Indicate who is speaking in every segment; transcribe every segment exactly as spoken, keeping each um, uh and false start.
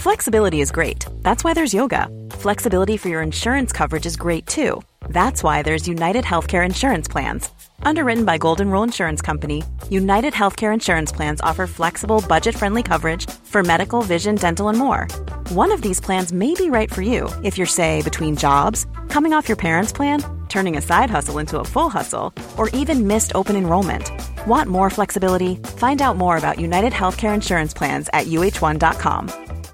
Speaker 1: Flexibility is great. That's why there's yoga. Flexibility for your insurance coverage is great too. That's why there's United Healthcare Insurance Plans. Underwritten by Golden Rule Insurance Company, United Healthcare Insurance Plans offer flexible, budget-friendly coverage for medical, vision, dental, and more. One of these plans may be right for you if you're, say, between jobs, coming off your parents' plan, turning a side hustle into a full hustle, or even missed open enrollment. Want more flexibility? Find out more about United Healthcare Insurance Plans at U H one dot com.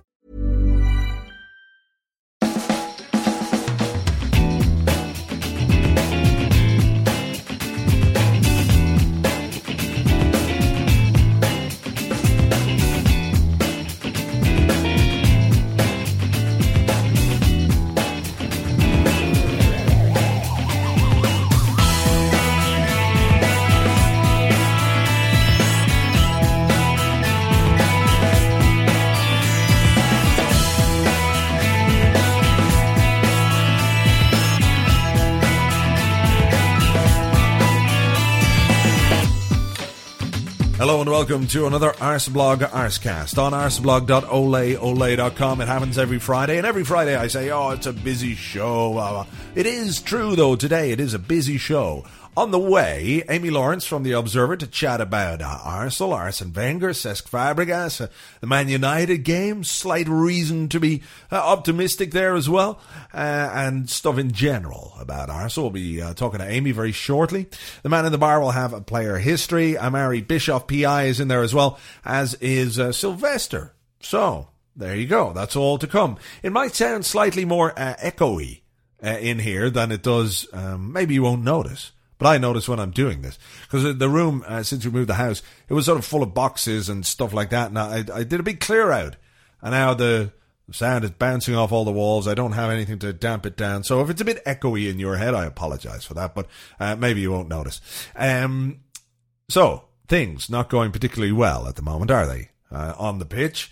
Speaker 2: Hello and welcome to another Arseblog Arsecast on arseblog dot ole ole dot com. It happens every Friday, and every Friday I say, oh, it's a busy show. Blah, blah. It is true, though, today it is a busy show. On the way, Amy Lawrence from The Observer to chat about uh, Arsenal, Arsene Wenger, Cesc Fabregas, uh, the Man United game, slight reason to be uh, optimistic there as well, uh, and stuff in general about Arsenal. We'll be uh, talking to Amy very shortly. The Man in the Bar will have a player history. Amari Bischoff, P I, is in there as well, as is uh, Sylvester. So, there you go. That's all to come. It might sound slightly more uh, echoey uh, in here than it does. Um, maybe you won't notice. But I notice when I'm doing this, because the room, uh, since we moved the house, it was sort of full of boxes and stuff like that, and I, I did a big clear out, and now the sound is bouncing off all the walls. I don't have anything to damp it down, so if it's a bit echoey in your head, I apologize for that, but uh, maybe you won't notice. Um, so, things not going particularly well at the moment, are they? Uh, on the pitch.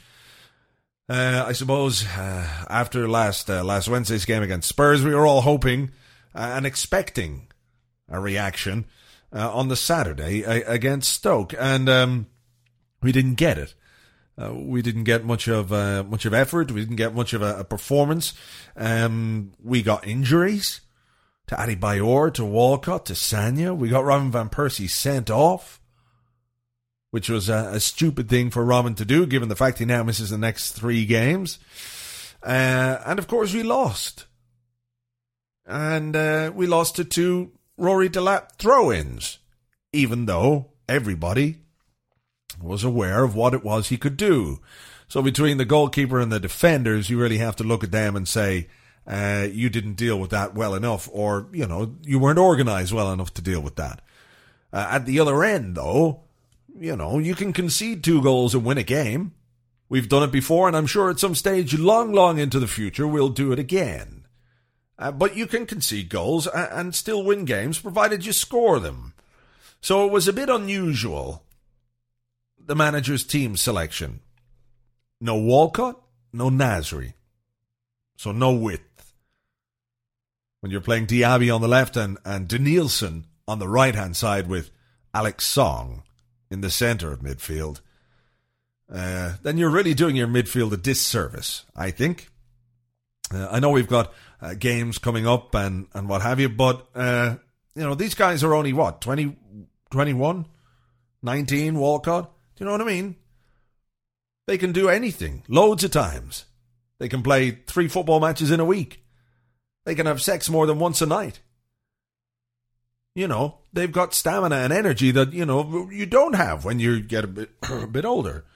Speaker 2: Uh, I suppose uh, after last uh, last Wednesday's game against Spurs, we were all hoping uh, and expecting a reaction uh, on the Saturday uh, against Stoke, and um, we didn't get it. Uh, we didn't get much of uh, much of effort. We didn't get much of a, a performance. Um, we got injuries to Adebayor, to Walcott, to Sanya. We got Robin van Persie sent off, which was a, a stupid thing for Robin to do, given the fact he now misses the next three games. Uh, and of course, we lost, and uh, we lost to two Rory Delap throw-ins, even though everybody was aware of what it was he could do. So between the goalkeeper and the defenders, you really have to look at them and say, uh, you didn't deal with that well enough, or, you know, you weren't organised well enough to deal with that. Uh, at the other end, though, you know, you can concede two goals and win a game. We've done it before, and I'm sure at some stage, long, long into the future, we'll do it again. Uh, but you can concede goals and, and still win games, provided you score them. So it was a bit unusual, the manager's team selection. No Walcott, no Nasri. So no width. When you're playing Diaby on the left and, and Danielson on the right-hand side with Alex Song in the centre of midfield, uh, then you're really doing your midfield a disservice, I think. Uh, I know we've got uh, games coming up and, and what have you, but, uh, you know, these guys are only, what, twenty, twenty-one, nineteen, Walcott? Do you know what I mean? They can do anything, loads of times. They can play three football matches in a week. They can have sex more than once a night. You know, they've got stamina and energy that, you know, you don't have when you get a bit, a bit older.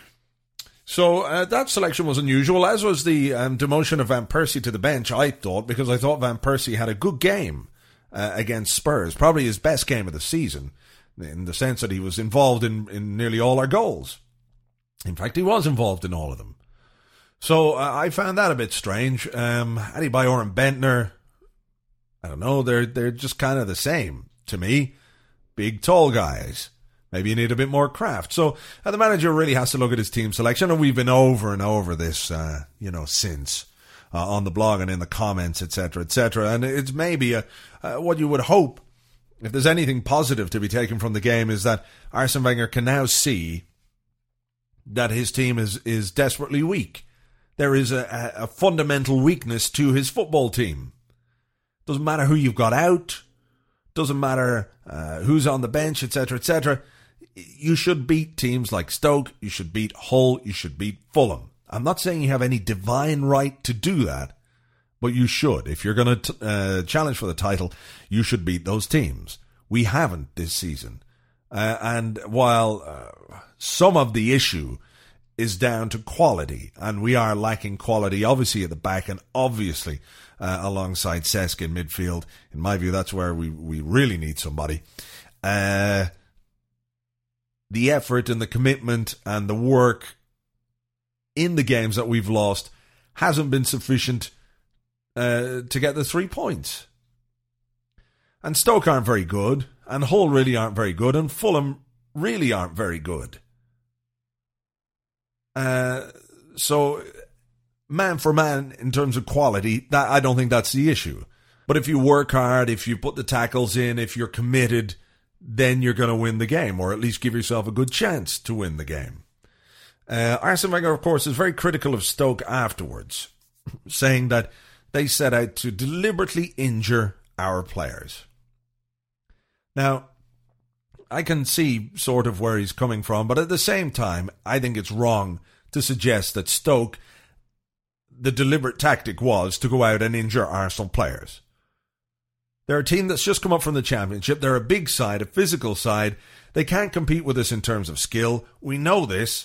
Speaker 2: So uh, that selection was unusual, as was the um, demotion of Van Persie to the bench, I thought, because I thought Van Persie had a good game uh, against Spurs, probably his best game of the season, in the sense that he was involved in, in nearly all our goals. In fact, he was involved in all of them. So uh, I found that a bit strange. Um, Adebayor and Bentner, I don't know, they're, they're just kind of the same to me. Big, tall guys. Maybe you need a bit more craft. So uh, the manager really has to look at his team selection, and we've been over and over this, uh, you know, since uh, on the blog and in the comments, et cetera, et cetera. And it's maybe a, uh, what you would hope, if there's anything positive to be taken from the game, is that Arsene Wenger can now see that his team is, is desperately weak. there is a, a fundamental weakness to his football team. Doesn't matter who you've got out, doesn't matter uh, who's on the bench, et cetera, et cetera. You should beat teams like Stoke, you should beat Hull, you should beat Fulham. I'm not saying you have any divine right to do that, but you should. If you're going to uh, challenge for the title, you should beat those teams. We haven't this season. Uh, and while uh, some of the issue is down to quality, and we are lacking quality, obviously, at the back, and obviously uh, alongside Cesc in midfield. In my view, that's where we, we really need somebody. Uh, the effort and the commitment and the work in the games that we've lost hasn't been sufficient uh, to get the three points. And Stoke aren't very good, and Hull really aren't very good, and Fulham really aren't very good. Uh, so, man for man, in terms of quality, that I don't think that's the issue. But if you work hard, if you put the tackles in, if you're committed, then you're going to win the game, or at least give yourself a good chance to win the game. Uh, Arsene Wenger, of course, is very critical of Stoke afterwards, saying that they set out to deliberately injure our players. Now, I can see sort of where he's coming from, but at the same time, I think it's wrong to suggest that Stoke, the deliberate tactic was to go out and injure Arsenal players. They're a team that's just come up from the Championship. They're a big side, a physical side. They can't compete with us in terms of skill. We know this.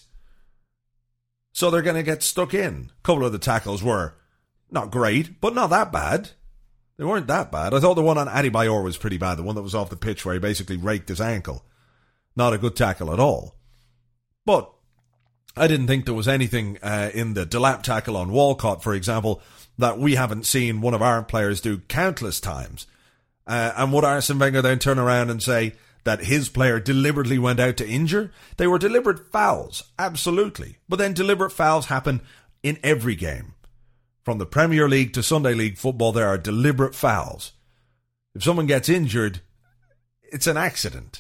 Speaker 2: So they're going to get stuck in. A couple of the tackles were not great, but not that bad. They weren't that bad. I thought the one on Adebayor was pretty bad, the one that was off the pitch where he basically raked his ankle. Not a good tackle at all. But I didn't think there was anything uh, in the Delap tackle on Walcott, for example, that we haven't seen one of our players do countless times. Uh, and would Arsene Wenger then turn around and say that his player deliberately went out to injure? They were deliberate fouls, absolutely. But then deliberate fouls happen in every game. From the Premier League to Sunday League football, there are deliberate fouls. If someone gets injured, it's an accident.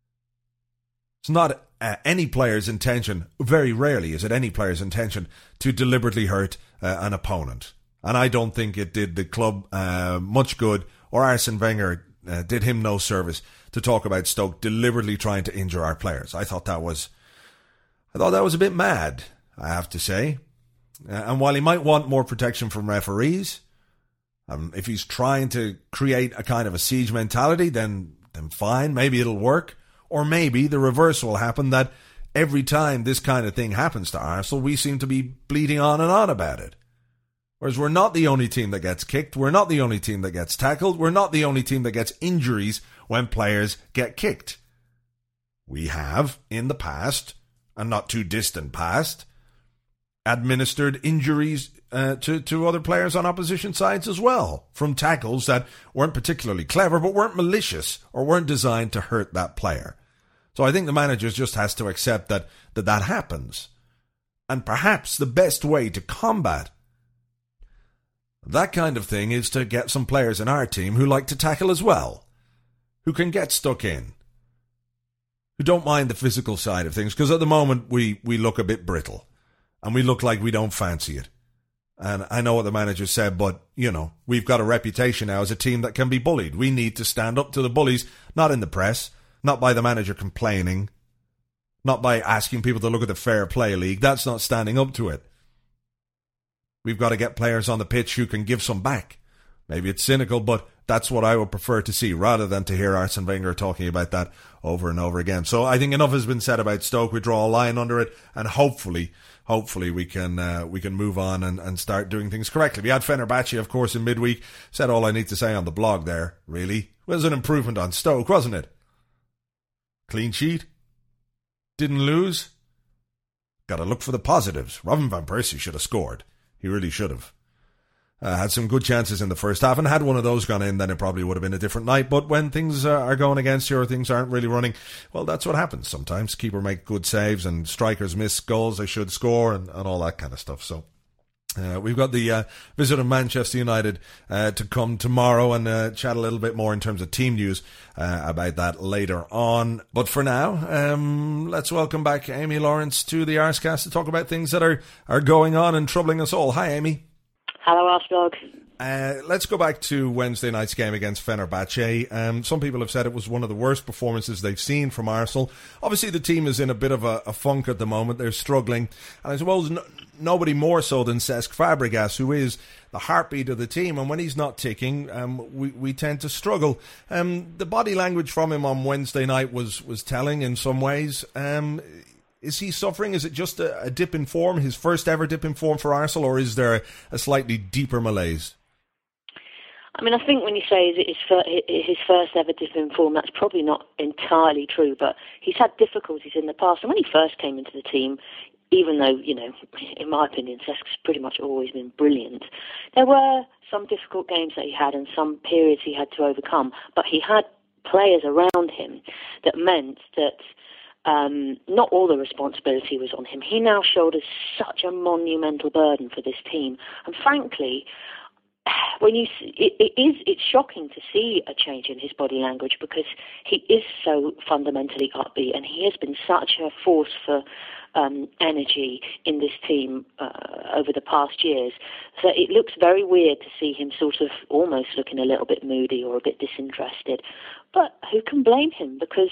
Speaker 2: It's not uh, any player's intention, very rarely is it any player's intention, to deliberately hurt uh, an opponent. And I don't think it did the club uh, much good, or Arsene Wenger uh, did him no service to talk about Stoke deliberately trying to injure our players. I thought that was, I thought that was a bit mad, I have to say. Uh, and while he might want more protection from referees, um, if he's trying to create a kind of a siege mentality, then then fine, maybe it'll work. Or maybe the reverse will happen, that every time this kind of thing happens to Arsenal, we seem to be bleating on and on about it. Whereas we're not the only team that gets kicked, we're not the only team that gets tackled, we're not the only team that gets injuries when players get kicked. We have, in the past, and not too distant past, administered injuries uh, to, to other players on opposition sides as well, from tackles that weren't particularly clever, but weren't malicious or weren't designed to hurt that player. So I think the manager just has to accept that that, that happens. And perhaps the best way to combat that kind of thing is to get some players in our team who like to tackle as well, who can get stuck in, who don't mind the physical side of things, because at the moment we, we look a bit brittle. And we look like we don't fancy it. And I know what the manager said, but, you know, we've got a reputation now as a team that can be bullied. We need to stand up to the bullies, not in the press, not by the manager complaining, not by asking people to look at the fair play league. That's not standing up to it. We've got to get players on the pitch who can give some back. Maybe it's cynical, but that's what I would prefer to see, rather than to hear Arsene Wenger talking about that over and over again. So I think enough has been said about Stoke. We draw a line under it, and hopefully, hopefully we can uh, we can move on and, and start doing things correctly. We had Fenerbahce, of course, in midweek. Said all I need to say on the blog there, really. It was an improvement on Stoke, wasn't it? Clean sheet. Didn't lose. Got to look for the positives. Robin van Persie should have scored. He really should have. Uh, had some good chances in the first half, and had one of those gone in, then it probably would have been a different night. But when things uh, are going against you, or things aren't really running, well, that's what happens sometimes. Keeper make good saves, and strikers miss goals they should score, and, and all that kind of stuff. So Uh, we've got the uh, visit of Manchester United uh, to come tomorrow and uh, chat a little bit more in terms of team news uh, about that later on. But for now, um, let's welcome back Amy Lawrence to the Arsecast to talk about things that are, are going on and troubling us all. Hi, Amy.
Speaker 3: Hello, Arsblog.
Speaker 2: Uh, let's go back to Wednesday night's game against Fenerbahce. Um, some people have said it was one of the worst performances they've seen from Arsenal. Obviously, the team is in a bit of a, a funk at the moment. They're struggling. And I suppose no, nobody more so than Cesc Fabregas, who is the heartbeat of the team. And when he's not ticking, um, we, we tend to struggle. Um, the body language from him on Wednesday night was, was telling in some ways. Um, Is he suffering? Is it just a, a dip in form, his first ever dip in form for Arsenal, or is there a, a slightly deeper malaise?
Speaker 3: I mean, I think when you say his, his first ever dip in form, that's probably not entirely true, but he's had difficulties in the past. And when he first came into the team, even though, you know, in my opinion, Cesc's pretty much always been brilliant, there were some difficult games that he had and some periods he had to overcome. But he had players around him that meant that Um, not all the responsibility was on him. He now shoulders such a monumental burden for this team. And frankly, when you see, it, it is it's shocking to see a change in his body language, because he is so fundamentally upbeat and he has been such a force for um, energy in this team uh, over the past years. So it looks very weird to see him sort of almost looking a little bit moody or a bit disinterested. But who can blame him? Because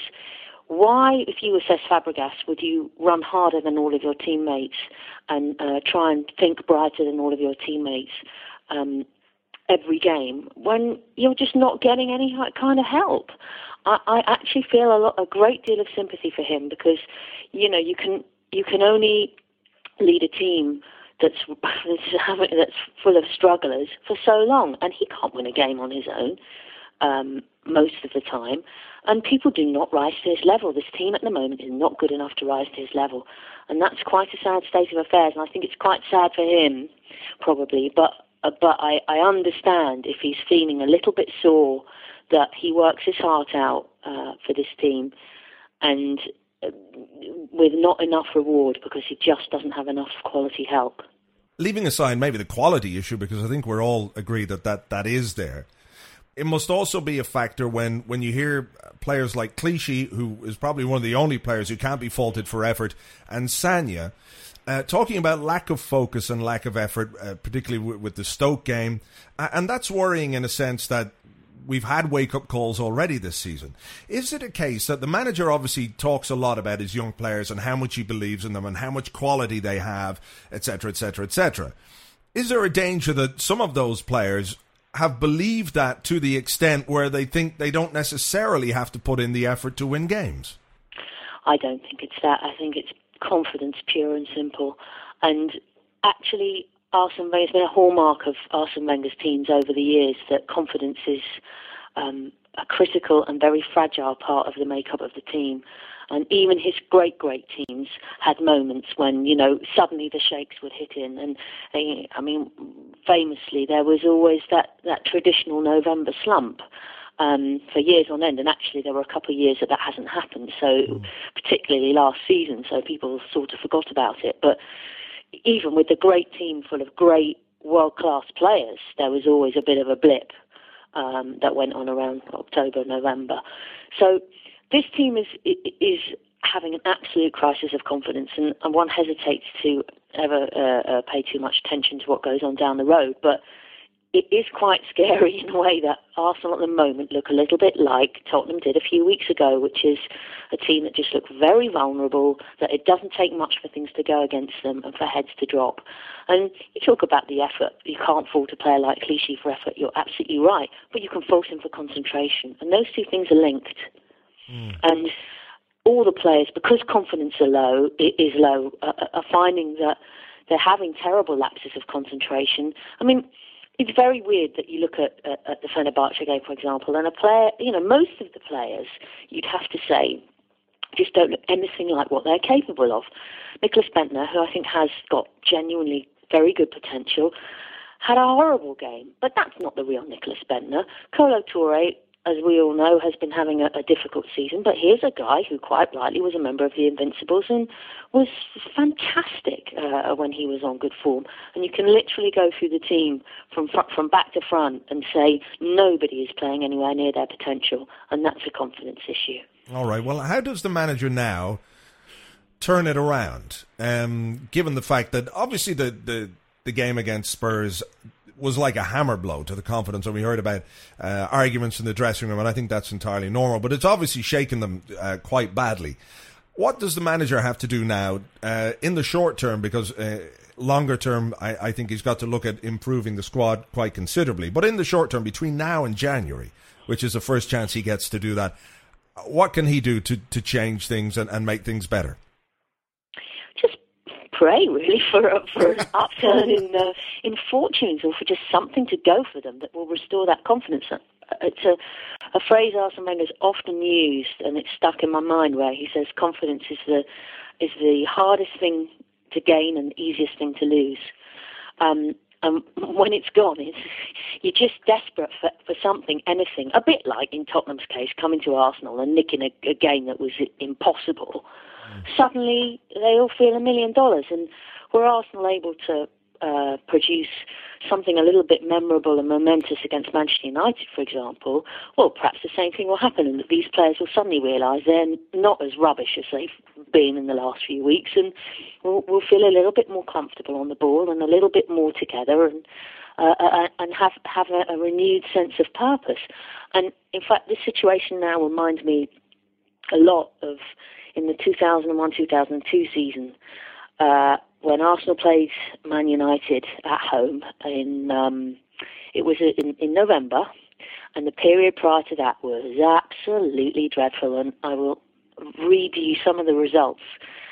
Speaker 3: why, if you were Cesc Fabregas, would you run harder than all of your teammates and uh, try and think brighter than all of your teammates um, every game when you're just not getting any kind of help? I, I actually feel a, lot, a great deal of sympathy for him, because, you know, you can you can only lead a team that's that's full of strugglers for so long, and he can't win a game on his own um, most of the time. And people do not rise to his level. This team at the moment is not good enough to rise to his level. And that's quite a sad state of affairs. And I think it's quite sad for him, probably. But uh, but I, I understand if he's feeling a little bit sore, that he works his heart out uh, for this team, and uh, with not enough reward, because he just doesn't have enough quality help.
Speaker 2: Leaving aside maybe the quality issue, because I think we're all agreed that that, that is there, it must also be a factor when, when you hear players like Clichy, who is probably one of the only players who can't be faulted for effort, and Sagna, uh, talking about lack of focus and lack of effort, uh, particularly w- with the Stoke game. Uh, and that's worrying in a sense that we've had wake-up calls already this season. Is it a case that the manager obviously talks a lot about his young players and how much he believes in them and how much quality they have, et cetera, et cetera, et cetera? Is there a danger that some of those players have believed that to the extent where they think they don't necessarily have to put in the effort to win games?
Speaker 3: I don't think it's that. I think it's confidence, pure and simple. And actually, Arsene Wenger, it's been a hallmark of Arsene Wenger's teams over the years that confidence is um, a critical and very fragile part of the makeup of the team. And even his great, great teams had moments when, you know, suddenly the shakes would hit in. And, I mean, famously, there was always that, that traditional November slump um, for years on end. And actually, there were a couple of years that that hasn't happened, so mm. particularly last season, so people sort of forgot about it. But even with the great team full of great world-class players, there was always a bit of a blip um, that went on around October, November. So this team is is having an absolute crisis of confidence, and, and one hesitates to ever uh, uh, pay too much attention to what goes on down the road. But it is quite scary in a way that Arsenal at the moment look a little bit like Tottenham did a few weeks ago, which is a team that just look very vulnerable, that it doesn't take much for things to go against them and for heads to drop. And you talk about the effort. You can't fault a player like Clichy for effort. You're absolutely right. But you can fault him for concentration. And those two things are linked. Mm. And all the players, because confidence are low, is low, uh, are finding that they're having terrible lapses of concentration. I mean, it's very weird that you look at, at, at the Fenerbahce game, for example, and a player, you know, most of the players, you'd have to say, just don't look anything like what they're capable of. Nicholas Bentner, who I think has got genuinely very good potential, had a horrible game, but that's not the real Nicholas Bentner. Kolo Touré as we all know, has been having a, a difficult season. But here's a guy who quite rightly was a member of the Invincibles and was fantastic uh, when he was on good form. And you can literally go through the team from fr- from back to front and say nobody is playing anywhere near their potential, and that's a confidence issue.
Speaker 2: All right. Well, how does the manager now turn it around, um, given the fact that obviously the, the, the game against Spurs was like a hammer blow to the confidence, and we heard about uh, arguments in the dressing room, and I think that's entirely normal, but it's obviously shaken them uh, quite badly. What does the manager have to do now uh, in the short term, because uh, longer term I, I think he's got to look at improving the squad quite considerably, but in the short term, between now and January, which is the first chance he gets to do that, what can he do to, to change things and, and make things better?
Speaker 3: Just pray, really, for a, for an upturn in uh, in fortunes, or for just something to go for them that will restore that confidence. It's a, a phrase Arsene Wenger's often used, and it's stuck in my mind, where he says confidence is the is the hardest thing to gain and the easiest thing to lose. Um, and when it's gone, it's, you're just desperate for, for something, anything. A bit like in Tottenham's case, coming to Arsenal and nicking a, a game that was impossible. Suddenly they all feel a million dollars, and were Arsenal able to uh, produce something a little bit memorable and momentous against Manchester United, for example, well, perhaps the same thing will happen, and that these players will suddenly realise they're not as rubbish as they've been in the last few weeks, and we'll, we'll feel a little bit more comfortable on the ball and a little bit more together, and uh, uh, and have have a, a renewed sense of purpose. And in fact, this situation now reminds me a lot of in the two thousand one two thousand two season, uh, when Arsenal played Man United at home in um, it was in, in November, and the period prior to that was absolutely dreadful. And I will read you some of the results.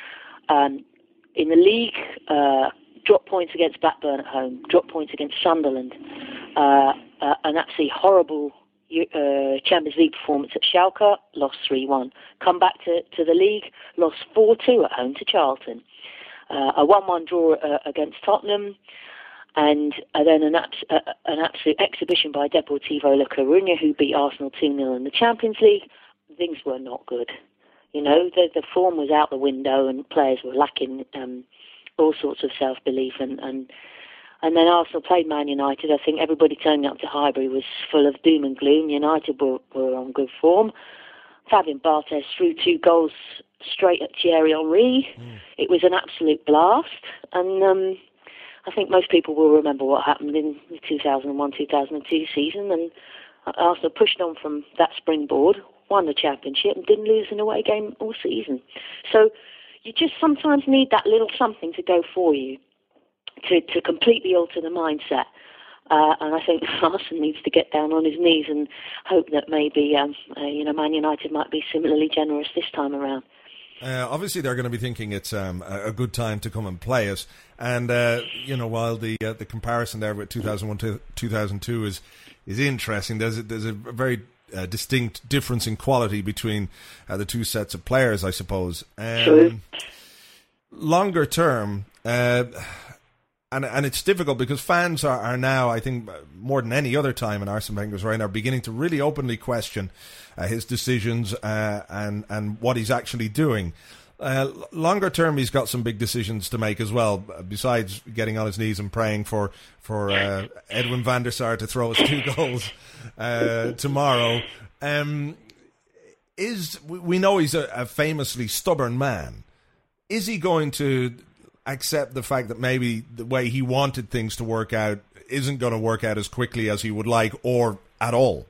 Speaker 3: Um, in the league, uh, drop points against Blackburn at home, drop points against Sunderland, uh, uh, an absolutely horrible Uh, Champions League performance at Schalke, lost three one. Come back to, to the league, lost four two at home to Charlton. Uh, a one one draw uh, against Tottenham, and uh, then an, abs- uh, an absolute exhibition by Deportivo La Coruña, who beat Arsenal two nil in the Champions League. Things were not good. You know, the, the form was out the window, and players were lacking um, all sorts of self-belief, and, and And then Arsenal played Man United. I think everybody turning up to Highbury was full of doom and gloom. United were, were on good form. Fabien Barthez threw two goals straight at Thierry Henry. Mm. It was an absolute blast. And um, I think most people will remember what happened in the two thousand one two thousand two season. And Arsenal pushed on from that springboard, won the championship, and didn't lose an away game all season. So you just sometimes need that little something to go for you, to, to completely alter the mindset. Uh, and I think Arsene needs to get down on his knees and hope that maybe um, uh, you know, Man United might be similarly generous this time around.
Speaker 2: Uh, obviously, they're going to be thinking it's um, a good time to come and play it. And, uh, you know, while the uh, the comparison there with two thousand one to two thousand two is, is interesting, there's a, there's a very uh, distinct difference in quality between uh, the two sets of players, I suppose. Um,
Speaker 3: True.
Speaker 2: Longer term... Uh, And and it's difficult because fans are, are now, I think, more than any other time in Arsene Wenger's reign, are beginning to really openly question uh, his decisions uh, and, and what he's actually doing. Uh, longer term, he's got some big decisions to make as well, besides getting on his knees and praying for, for uh, Edwin van der Sar to throw us two goals uh, tomorrow. Um, is we know he's a, a famously stubborn man. Is he going to accept the fact that maybe the way he wanted things to work out isn't going to work out as quickly as he would like, or at all?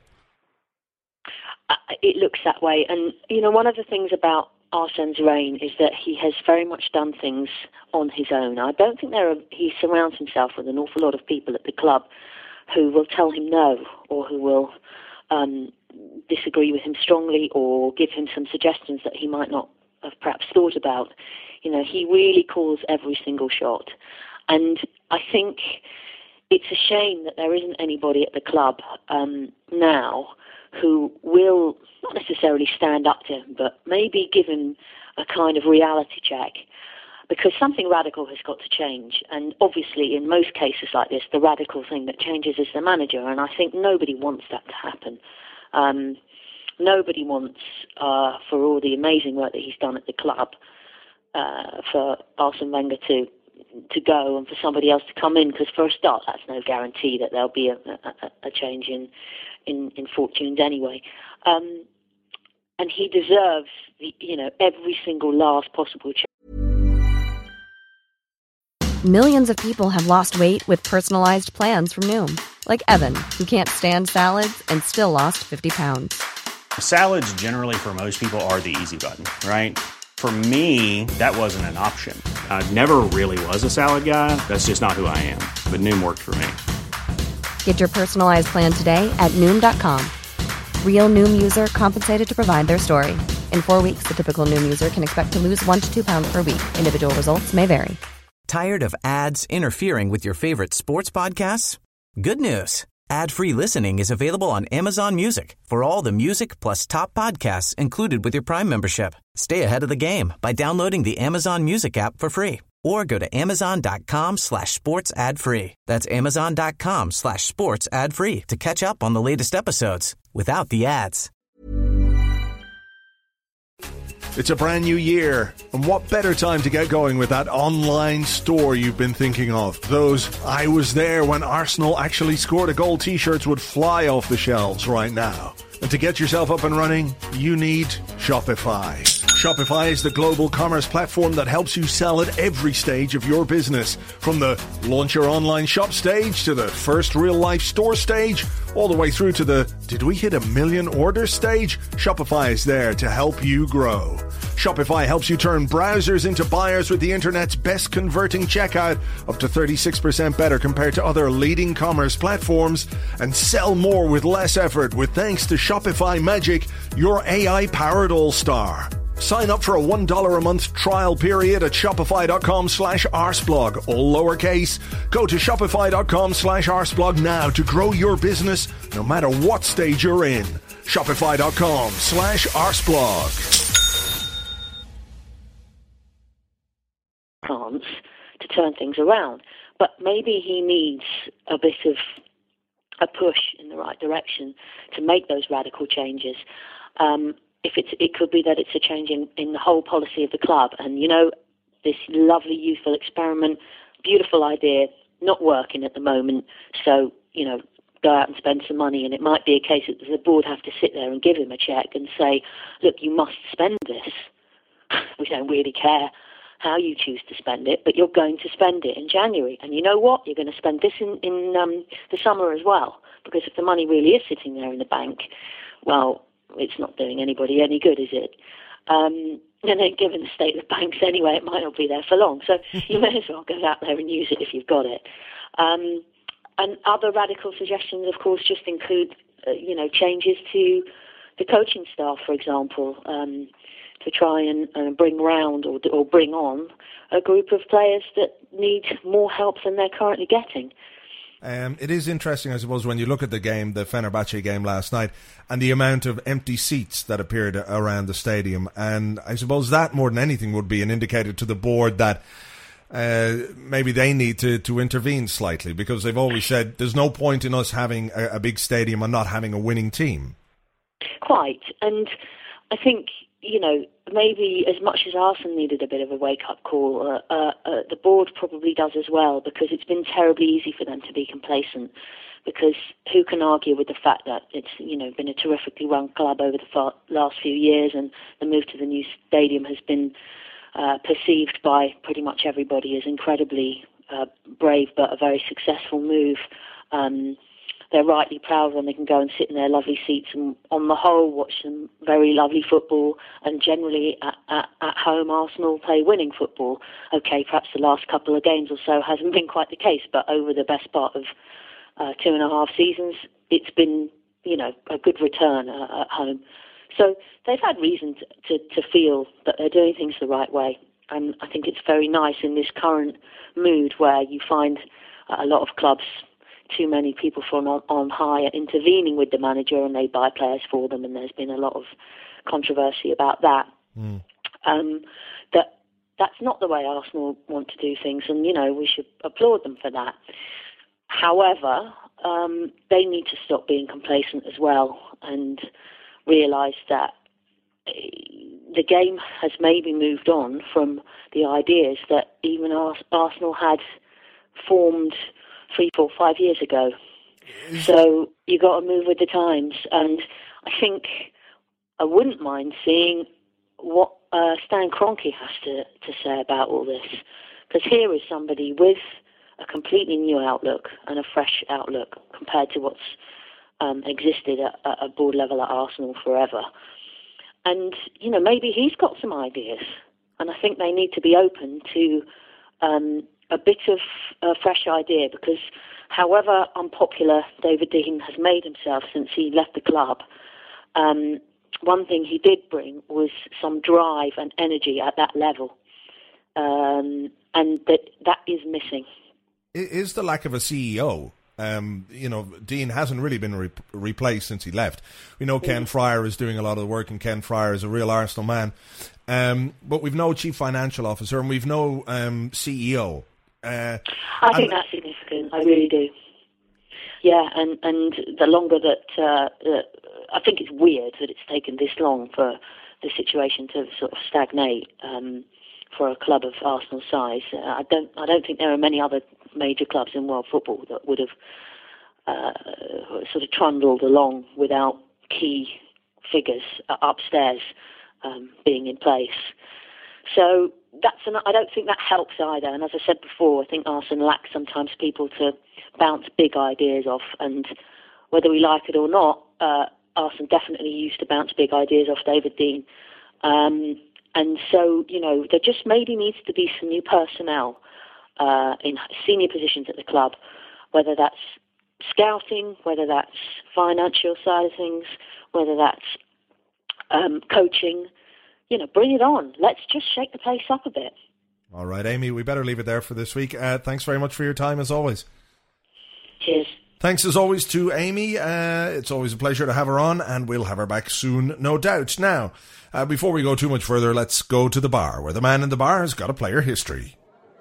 Speaker 3: Uh, it looks that way. And, you know, one of the things about Arsene's reign is that he has very much done things on his own. I don't think there are, he surrounds himself with an awful lot of people at the club who will tell him no, or who will um, disagree with him strongly, or give him some suggestions that he might not have perhaps thought about. You know, he really calls every single shot. And I think it's a shame that there isn't anybody at the club um, now who will not necessarily stand up to him, but maybe give him a kind of reality check, because something radical has got to change. And obviously, in most cases like this, the radical thing that changes is the manager, and I think nobody wants that to happen. Um, nobody wants, uh, for all the amazing work that he's done at the club, uh, for Arsene Wenger to to go and for somebody else to come in, because for a start, that's no guarantee that there'll be a, a, a change in, in, in fortunes anyway. Um, and he deserves, the, you know, every single last possible change.
Speaker 4: Millions of people have lost weight with personalized plans from Noom. Like Evan, who can't stand salads and still lost fifty pounds.
Speaker 5: Salads generally for most people are the easy button, right? For me, that wasn't an option. I never really was a salad guy. That's just not who I am. But Noom worked for me.
Speaker 4: Get your personalized plan today at Noom dot com. Real Noom user compensated to provide their story. In four weeks, the typical Noom user can expect to lose one to two pounds per week. Individual results may vary.
Speaker 6: Tired of ads interfering with your favorite sports podcasts? Good news. Ad-free listening is available on Amazon Music for all the music plus top podcasts included with your Prime membership. Stay ahead of the game by downloading the Amazon Music app for free or go to amazon.com slash sports ad free. That's amazon.com slash sports ad free to catch up on the latest episodes without the ads.
Speaker 2: It's a brand new year, and what better time to get going with that online store you've been thinking of? Those "I was there when Arsenal actually scored a goal" t-shirts would fly off the shelves right now. And to get yourself up and running, you need Shopify. Shopify is the global commerce platform that helps you sell at every stage of your business. From the launch your online shop stage to the first real-life store stage, all the way through to the "did we hit a million orders" stage, Shopify is there to help you grow. Shopify helps you turn browsers into buyers with the internet's best converting checkout, up to thirty-six percent better compared to other leading commerce platforms, and sell more with less effort with thanks to Shopify Magic, your A I-powered all-star. Sign up for a one dollar a month trial period at shopify.com slash arseblog, all lowercase. Go to shopify.com slash arseblog now to grow your business no matter what stage you're in. Shopify.com slash arseblog.
Speaker 3: Chance to turn things around. But maybe he needs a bit of a push in the right direction to make those radical changes. Um, If it's, it could be that it's a change in, in the whole policy of the club. And, you know, this lovely youthful experiment, beautiful idea, not working at the moment. So, you know, go out and spend some money. And it might be a case that the board have to sit there and give him a check and say, look, you must spend this. We don't really care how you choose to spend it, but you're going to spend it in January. And you know what? You're going to spend this in, in um, the summer as well. Because if the money really is sitting there in the bank, well, it's not doing anybody any good, is it? Um, and then given the state of the banks anyway, it might not be there for long. So you may as well go out there and use it if you've got it. Um, and other radical suggestions, of course, just include, uh, you know, changes to the coaching staff, for example, um, to try and uh, bring round or, or bring on a group of players that need more help than they're currently getting.
Speaker 2: Um, it is interesting, I suppose, when you look at the game, the Fenerbahce game last night, and the amount of empty seats that appeared around the stadium. And I suppose that, more than anything, would be an indicator to the board that uh, maybe they need to, to intervene slightly, because they've always said there's no point in us having a, a big stadium and not having a winning team. Quite.
Speaker 3: And I think, you know, maybe as much as Arsenal needed a bit of a wake-up call, uh, uh, uh, the board probably does as well, because it's been terribly easy for them to be complacent. Because who can argue with the fact that it's, you know, been a terrifically run club over the far, last few years, and the move to the new stadium has been uh, perceived by pretty much everybody as incredibly uh, brave but a very successful move. Um, They're rightly proud when they can go and sit in their lovely seats and, on the whole, watch some very lovely football. And generally, at, at, at home, Arsenal play winning football. Okay, perhaps the last couple of games or so hasn't been quite the case, but over the best part of uh, two and a half seasons, it's been, you know, a good return uh, at home. So they've had reason to, to, to feel that they're doing things the right way. And I think it's very nice in this current mood where you find a lot of clubs, too many people from on, on high are intervening with the manager, and they buy players for them, and there's been a lot of controversy about that. Mm. Um, that that's not the way Arsenal want to do things, and, you know, we should applaud them for that. However, um, they need to stop being complacent as well and realise that the game has maybe moved on from the ideas that even Arsenal had formed three, four, five years ago. So you got to move with the times, and I think I wouldn't mind seeing what uh, Stan Kroenke has to, to say about all this, because here is somebody with a completely new outlook and a fresh outlook compared to what's um, existed at, at a board level at Arsenal forever. And, you know, maybe he's got some ideas, and I think they need to be open to um, a bit of a fresh idea, because however unpopular David Dein has made himself since he left the club, um, one thing he did bring was some drive and energy at that level, um, and that that is missing.
Speaker 2: Is the lack of a C E O? Um, you know, Dean hasn't really been re- replaced since he left. We know Ken Fryer is doing a lot of the work, and Ken Fryer is a real Arsenal man. Um, but we've no chief financial officer, and we've no um, C E O. Uh,
Speaker 3: I think that's significant. I really do. Yeah, and, and the longer that uh, uh, I think it's weird that it's taken this long for the situation to sort of stagnate um, for a club of Arsenal's size. Uh, I don't. I don't think there are many other major clubs in world football that would have uh, sort of trundled along without key figures upstairs um, being in place. So that's an, I don't think that helps either. And as I said before, I think Arsenal lacks sometimes people to bounce big ideas off. And whether we like it or not, uh, Arsenal definitely used to bounce big ideas off David Dein. Um, and so, you know, there just maybe needs to be some new personnel Uh, in senior positions at the club, whether that's scouting, whether that's financial side of things, whether that's um, coaching. You know, bring it on. Let's just shake the place up a bit.
Speaker 2: All right, Amy, we better leave it there for this week. Uh, thanks very much for your time, as always.
Speaker 3: Cheers.
Speaker 2: Thanks, as always, to Amy. Uh, it's always a pleasure to have her on, and we'll have her back soon, no doubt. Now, uh, before we go too much further, let's go to the bar, where the man in the bar has got a player history.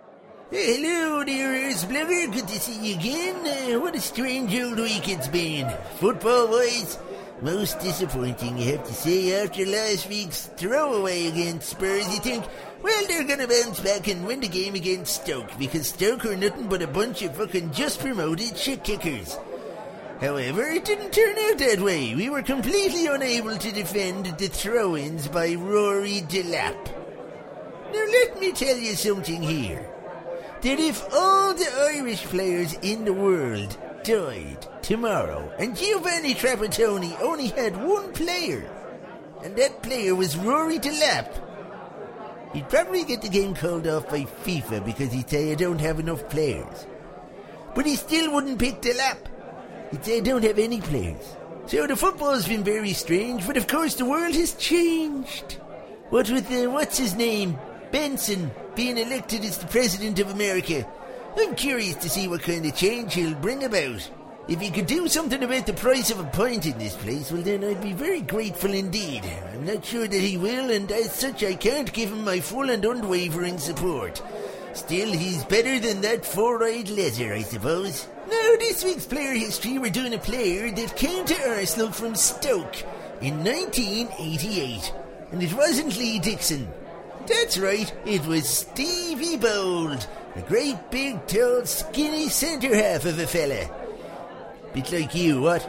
Speaker 7: Hello there, Arseblogger. Good to see you again. Uh, what a strange old week it's been. Football-wise, most disappointing, you have to say, after last week's throwaway against Spurs. You think, well, they're going to bounce back and win the game against Stoke, because Stoke are nothing but a bunch of fucking just-promoted shit-kickers. However, it didn't turn out that way. We were completely unable to defend the throw-ins by Rory Delap. Now, let me tell you something here. That if all the Irish players in the world died tomorrow and Giovanni Trapattoni only had one player, and that player was Rory Delap, he'd probably get the game called off by FIFA because he'd say, I don't have enough players. But he still wouldn't pick Delap. He'd say, I don't have any players. So the football's been very strange, but of course the world has changed. What with the, what's his name, Benson, being elected as the President of America. I'm curious to see what kind of change he'll bring about. If he could do something about the price of a pint in this place, well then I'd be very grateful indeed. I'm not sure that he will, and as such I can't give him my full and unwavering support. Still, he's better than that four-eyed leather, I suppose. Now, this week's player history, we're doing a player that came to Arsenal from Stoke in nineteen eighty-eight. And it wasn't Lee Dixon. That's right, it was Stevie Bold, a great big, tall, skinny centre half of a fella. Bit like you, what?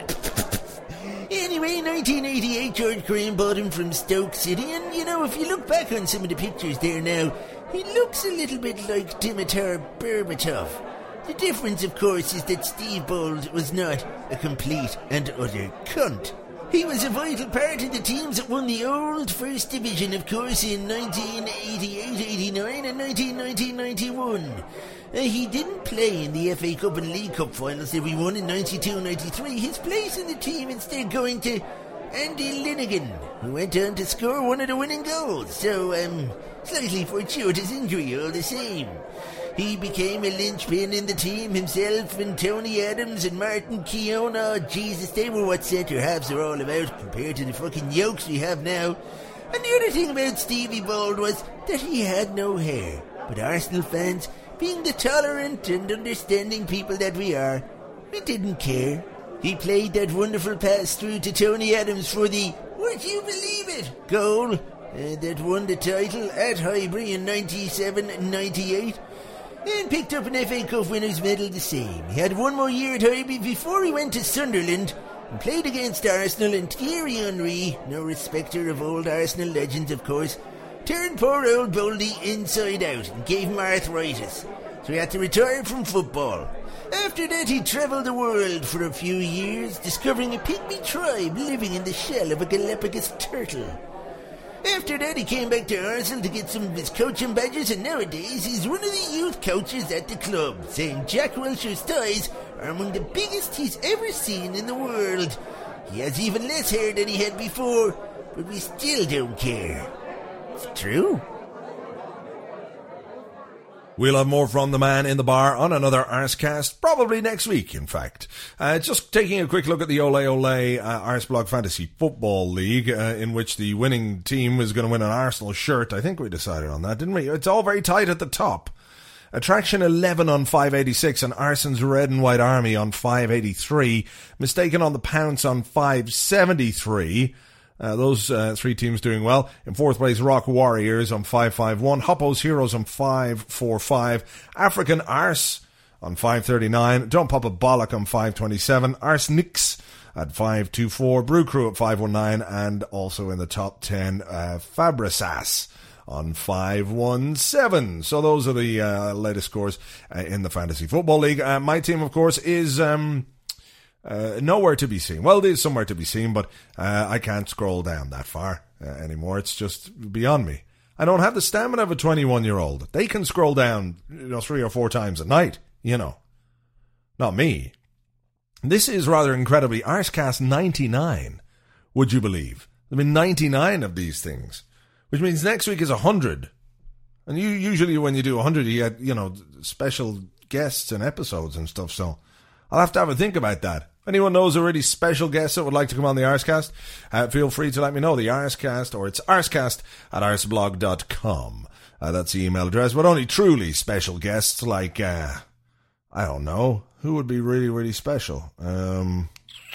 Speaker 7: Anyway, nineteen eighty-eight, George Graham bought him from Stoke City, and, you know, if you look back on some of the pictures there now, he looks a little bit like Dimitar Berbatov. The difference, of course, is that Steve Bold was not a complete and utter cunt. He was a vital part of the teams that won the old First Division, of course, in nineteen eighty-eight eighty-nine and nineteen ninety ninety-one. Uh, he didn't play in the F A Cup and League Cup finals that we won in ninety-two ninety-three. His place in the team instead going to Andy Linnigan, who went on to score one of the winning goals. So, um, slightly fortuitous injury all the same. He became a linchpin in the team himself, and Tony Adams and Martin Keown. Oh, Jesus, they were what centre-halves are all about compared to the fucking yokes we have now. And the other thing about Stevie Bold was that he had no hair. But Arsenal fans, being the tolerant and understanding people that we are, We didn't care. He played that wonderful pass through to Tony Adams for the, would you believe it, goal uh, that won the title at Highbury in ninety-seven ninety-eight. And picked up an F A Cup winners' medal the same. He had one more year at Highbury before he went to Sunderland and played against Arsenal, and Thierry Henry, no respecter of old Arsenal legends of course, turned poor old Boldy inside out and gave him arthritis. So he had to retire from football. After that he travelled the world for a few years, discovering a pygmy tribe living in the shell of a Galapagos turtle. After that he came back to Arsenal to get some of his coaching badges, and nowadays he's one of the youth coaches at the club, saying Jack Wilshere's ties are among the biggest he's ever seen in the world. He has even less hair than he had before, but we still don't care. It's true.
Speaker 2: We'll have more from the man in the bar on another Arsecast, probably next week, in fact. Uh, just taking a quick look at the Ole Ole uh, Arseblog Fantasy Football League, uh, in which the winning team is going to win an Arsenal shirt. I think we decided on that, didn't we? It's all very tight at the top. Attraction eleven on five eighty-six, and Arson's Red and White Army on five eighty-three. Mistaken on the Pounce on five seventy-three. Uh, those uh, three teams doing well. In fourth place, Rock Warriors on five fifty-one. Hoppo's Heroes on five forty-five. African Arse on five thirty-nine. Don't Pop a Bollock on five twenty-seven. Arsenics at five twenty-four. Brew Crew at five nineteen. And also in the top ten, uh, Fabrasas on five seventeen. So those are the uh, latest scores uh, in the Fantasy Football League. Uh, my team, of course, is... Um, Uh, nowhere to be seen. Well, there's somewhere to be seen, but uh, I can't scroll down that far uh, anymore. It's just beyond me. I don't have the stamina of a twenty-one-year-old. They can scroll down, you know, three or four times a night, you know. Not me. This is rather incredibly Arsecast ninety-nine, would you believe? There have been ninety-nine of these things, which means next week is one hundred. And you usually when you do one hundred, you get, you know, special guests and episodes and stuff, so I'll have to have a think about that. If anyone knows a really special guest that would like to come on the Arsecast, uh, feel free to let me know. The Arsecast, or it's arsecast at arseblog dot com. Uh, that's the email address. But only truly special guests like, uh, I don't know, who would be really, really special? Um,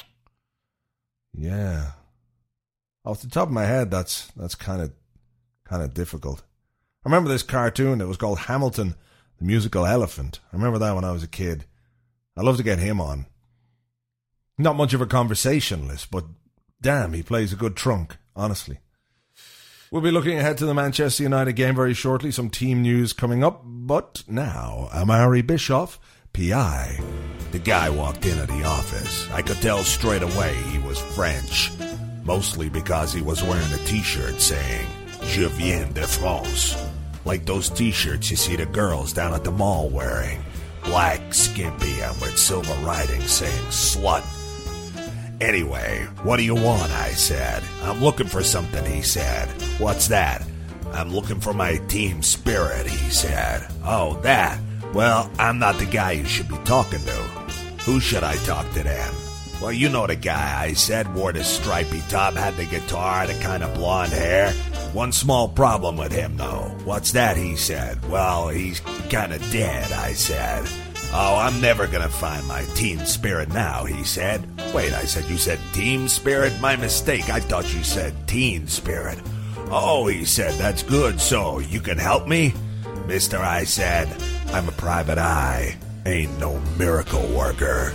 Speaker 2: yeah. Off the top of my head, that's that's kind of kind of difficult. I remember this cartoon that was called Hamilton, the Musical Elephant. I remember that when I was a kid. I'd love to get him on. Not much of a conversationalist, but damn, he plays a good trunk, honestly. We'll be looking ahead to the Manchester United game very shortly, some team news coming up, but now, Amari Bischoff, P I. The guy walked in at the office. I could tell straight away he was French, mostly because he was wearing a t-shirt saying, Je viens de France, like those t-shirts you see the girls down at the mall wearing. Black, skimpy, and with silver writing saying slut. Anyway, what do you want, I said. I'm looking for something, he said. What's that? I'm looking for my team spirit, he said. Oh, that? Well, I'm not the guy you should be talking to. Who should I talk to then? Well, you know the guy, I said, wore the stripy top, had the guitar, the kind of blonde hair. One small problem with him, though. What's that, he said. Well, he's kind of dead, I said. Oh, I'm never going to find my team spirit now, he said. Wait, I said, you said team spirit? My mistake, I thought you said teen spirit. Oh, he said, that's good, so you can help me? Mister, I said, I'm a private eye, ain't no miracle worker.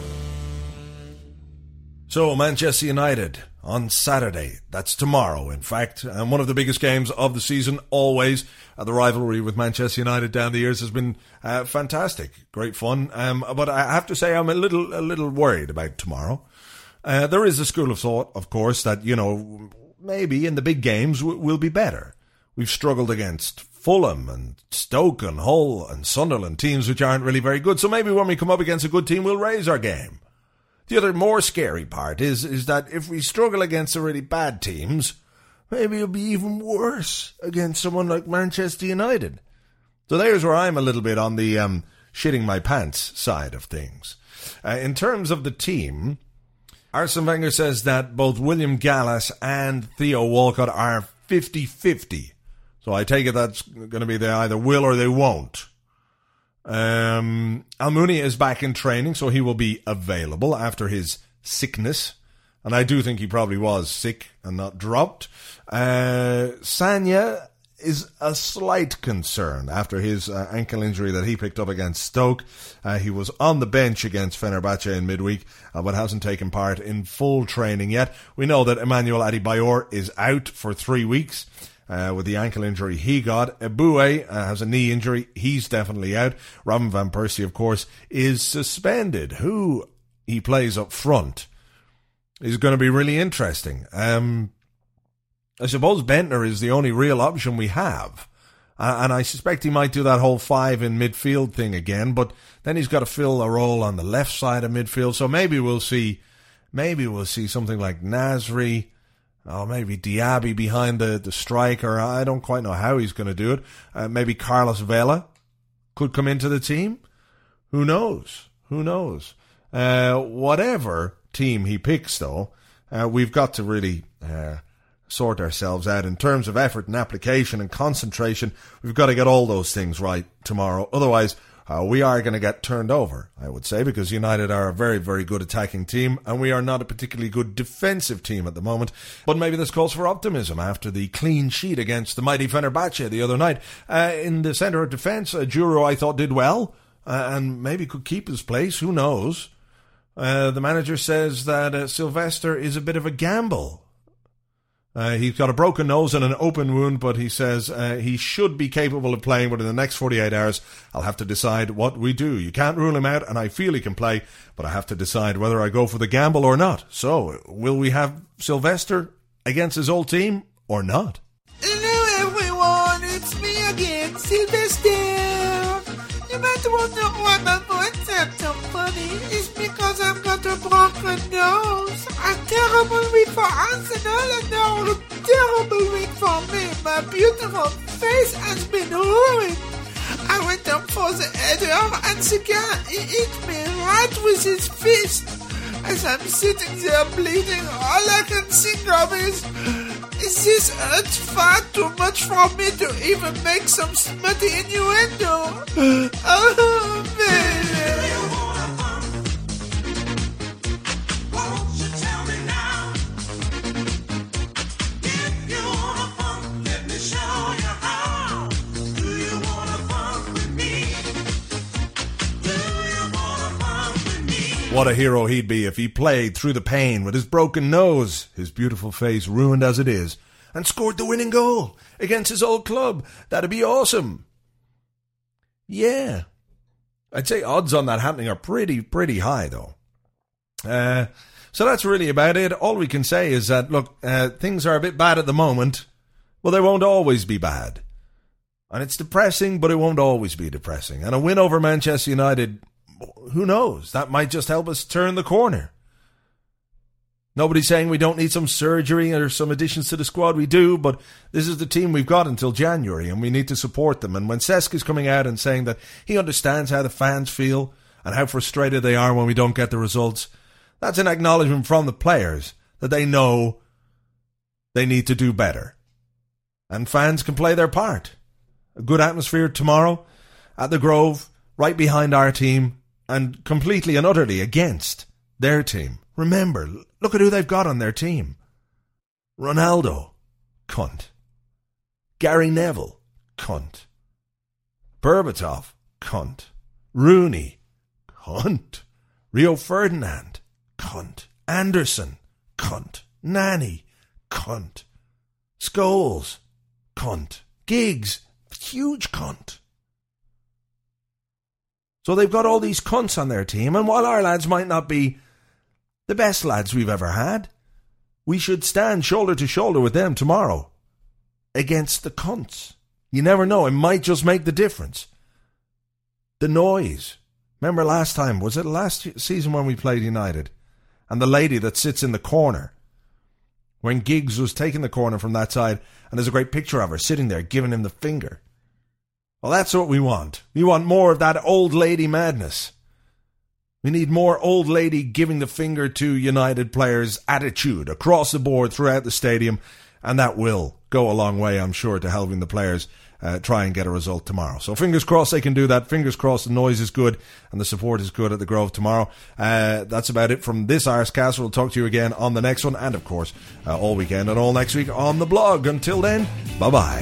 Speaker 2: So, Manchester United on Saturday. That's tomorrow, in fact. And one of the biggest games of the season, always. Uh, the rivalry with Manchester United down the years has been uh, fantastic. Great fun. Um, but I have to say I'm a little a little worried about tomorrow. Uh, there is a school of thought, of course, that, you know, maybe in the big games w- we'll be better. We've struggled against Fulham and Stoke and Hull and Sunderland, teams which aren't really very good. So maybe when we come up against a good team, we'll raise our game. The other more scary part is is that if we struggle against the really bad teams, maybe it'll be even worse against someone like Manchester United. So there's where I'm a little bit on the um, shitting my pants side of things. Uh, in terms of the team, Arsene Wenger says that both William Gallas and Theo Walcott are fifty-fifty. So I take it that's going to be they either will or they won't. Um, Almunia is back in training, so he will be available after his sickness. And I do think he probably was sick and not dropped. Uh, Sanya is a slight concern after his uh, ankle injury that he picked up against Stoke. Uh, he was on the bench against Fenerbahce in midweek, uh, but hasn't taken part in full training yet. We know that Emmanuel Adebayor is out for three weeks uh, with the ankle injury he got. Eboué uh, has a knee injury. He's definitely out. Robin van Persie, of course, is suspended. Who he plays up front is going to be really interesting. Um... I suppose Bentner is the only real option we have. Uh, and I suspect he might do that whole five in midfield thing again, but then he's got to fill a role on the left side of midfield. So maybe we'll see, maybe we'll see something like Nasri, or maybe Diaby behind the, the striker. I don't quite know how he's going to do it. Uh, maybe Carlos Vela could come into the team. Who knows? Who knows? Uh, whatever team he picks, though, uh, we've got to really Uh, sort ourselves out in terms of effort and application and concentration. We've got to get all those things right tomorrow. Otherwise, uh, we are going to get turned over, I would say, because United are a very, very good attacking team and we are not a particularly good defensive team at the moment. But maybe this calls for optimism after the clean sheet against the mighty Fenerbahce the other night. Uh, in the centre of defence, uh, Djourou, I thought, did well uh, and maybe could keep his place. Who knows? Uh, the manager says that uh, Sylvester is a bit of a gamble. Uh, he's got a broken nose and an open wound, but he says uh, he should be capable of playing, but in the next forty-eight hours, I'll have to decide what we do. You can't rule him out, and I feel he can play, but I have to decide whether I go for the gamble or not. So, will we have Sylvester against his old team or not?
Speaker 8: Hello, everyone. It's me again, Sylvester. You might wonder why my voice sounds so funny. It's because I've got a broken nose. A terrible week for Arsenal and now a terrible week for me. My beautiful face has been ruined. I went up for the header and the guy, he hit me right with his fist. As I'm sitting there bleeding, all I can think of is, is this hurt far too much for me to even make some smutty innuendo? Oh, baby.
Speaker 2: What a hero he'd be if he played through the pain with his broken nose, his beautiful face ruined as it is, and scored the winning goal against his old club. That'd be awesome. Yeah. I'd say odds on that happening are pretty, pretty high, though. Uh, so that's really about it. All we can say is that, look, uh, things are a bit bad at the moment. Well, they won't always be bad. And it's depressing, but it won't always be depressing. And a win over Manchester United, who knows? That might just help us turn the corner. Nobody's saying we don't need some surgery or some additions to the squad. We do, but this is the team we've got until January, and we need to support them. And when Cesc is coming out and saying that he understands how the fans feel and how frustrated they are when we don't get the results, that's an acknowledgement from the players that they know they need to do better. And fans can play their part. A good atmosphere tomorrow at the Grove, right behind our team, and completely and utterly against their team. Remember, look at who they've got on their team. Ronaldo, cunt. Gary Neville, cunt. Berbatov, cunt. Rooney, cunt. Rio Ferdinand, cunt. Anderson, cunt. Nani, cunt. Scholes, cunt. Giggs, huge cunt. So they've got all these cunts on their team, and while our lads might not be the best lads we've ever had, we should stand shoulder to shoulder with them tomorrow against the cunts. You never know, it might just make the difference. The noise. Remember last time, was it last season when we played United? And the lady that sits in the corner, when Giggs was taking the corner from that side, and there's a great picture of her sitting there giving him the finger. Well, that's what we want. We want more of that old lady madness. We need more old lady giving the finger to United players attitude across the board throughout the stadium, and that will go a long way, I'm sure, to helping the players uh, try and get a result tomorrow. So fingers crossed they can do that. Fingers crossed the noise is good and the support is good at the Grove tomorrow. Uh, that's about it from this Arsecast. We'll talk to you again on the next one, and of course uh, all weekend and all next week on the blog. Until then, bye bye.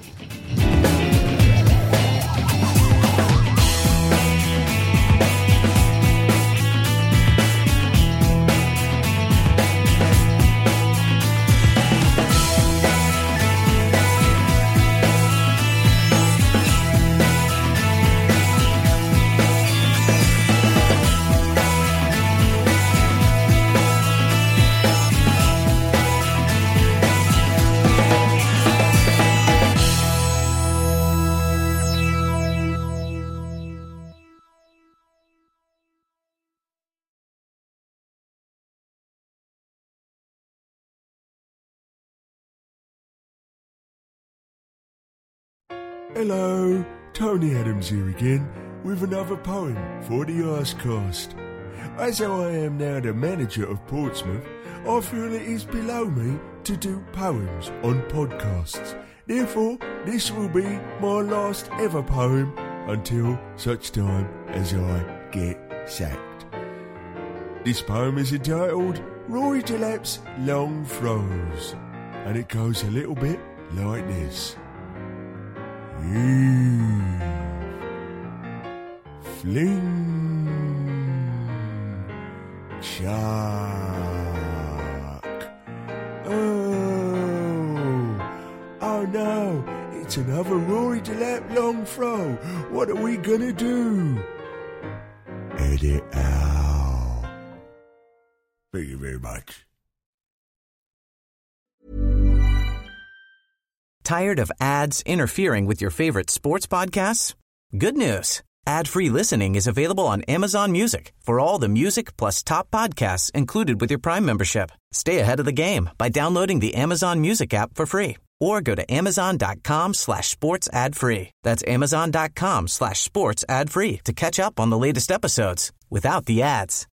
Speaker 9: Hello, Tony Adams here again with another poem for the Arsecast. As I am now the manager of Portsmouth, I feel it is below me to do poems on podcasts. Therefore, this will be my last ever poem until such time as I get sacked. This poem is entitled Rory Delap's Long Throws, and it goes a little bit like this. Heave, fling, chuck. Oh, oh no, it's another Rory Delap long throw. What are we gonna do? Edit out. Thank you very much.
Speaker 6: Tired of ads interfering with your favorite sports podcasts? Good news. Ad-free listening is available on Amazon Music for all the music plus top podcasts included with your Prime membership. Stay ahead of the game by downloading the Amazon Music app for free or go to amazon.com slash sports ad free. That's amazon.com slash sports ad free to catch up on the latest episodes without the ads.